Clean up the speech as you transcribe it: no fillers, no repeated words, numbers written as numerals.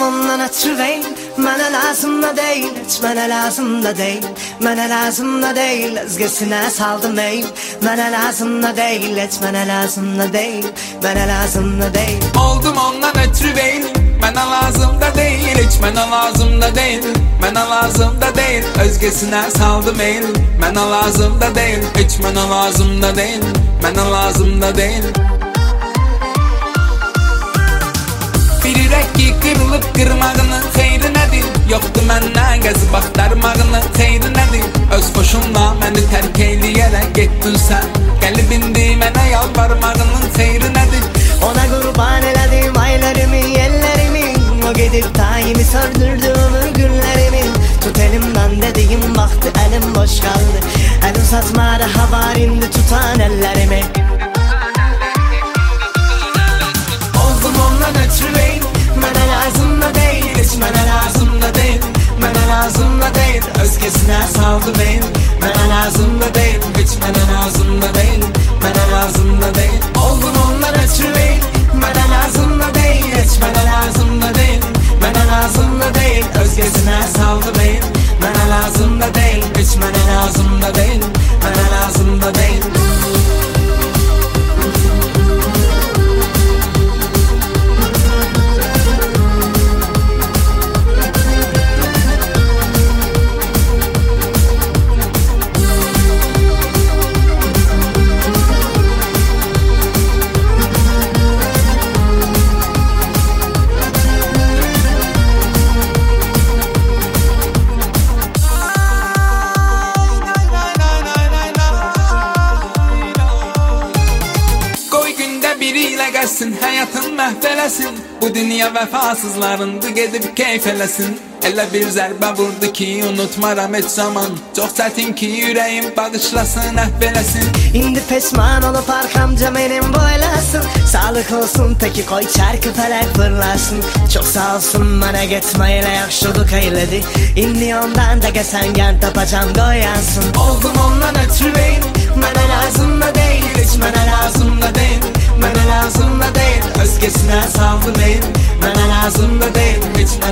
ondan ötürü değil. Mənə lazım da deyil, heç mənə lazım da deyil. Mənə lazım da deyil, özgəsinə saldım eyl. Mənə lazım da deyil, heç mənə lazım da deyil. Mənə lazım da deyil. Oldum ondan ötürü değil. Mənə lazım da değil, heç mənə lazım da değil. Mənə lazım da değil, özgəsinə saldım eyl. Mənə lazım da değil, heç mənə lazım da değil. Mənə lazım da değil. Bir ürək ki qırılıb qırmağını xeyri nədir? Yoxdur məndən qəzib axtarmağını xeyri nədir? Öz xoşunla məni tərk eyləyərək getdin sən. Qəlbindi mənə yalvarmağının xeyri nədir? Ona qurban elədim aylarımı, ellərimi. O gedib tayini söndürdü ömür günlərimi. Tut elimdən dediyim vaxtı əlim boş qaldı. Əl uzatmada havar indi tutan əllərimi. Oldum ondan ötürü değil. Mənə lazım da deyil, heç mənə lazım da deyil. Mənə lazım da deyil, özgəsinə saldım eyl. Mənə lazım da deyil, heç mənə lazım da deyil. Mənə lazım da deyil. Oldum ondan ötürü değil. Mənə lazım da deyil, heç mənə lazım da deyil. Mənə lazım da deyil, özgəsinə saldım eyl. Mənə lazım da deyil, heç mənə lazım da deyil. Mənə lazım da deyil. Gəlsin, həyatın məhv eləsin. Bu dünya vəfasızlarındır, gedib keyf eləsin. Elə bir zərbə vurdu ki, unutmaram heç zaman. Çox çətin ki, ürəyim bağışlasın, əhv eləsin. İndi peşman olup arkamca benim boylasın. Sağlık olsun peki koy çarkı felek fırlasın. Çok sağ olsun bana gitmeyle yaxşılık eyledi. İndi ondan da geçen gen tapacağım doyansın. Oldum ondan ötürü değil. Mənə lazım da değil, heç mənə lazım da değil. Mənə lazım da değil, özgəsinə saldım eyl. Mənə lazım da değil, heç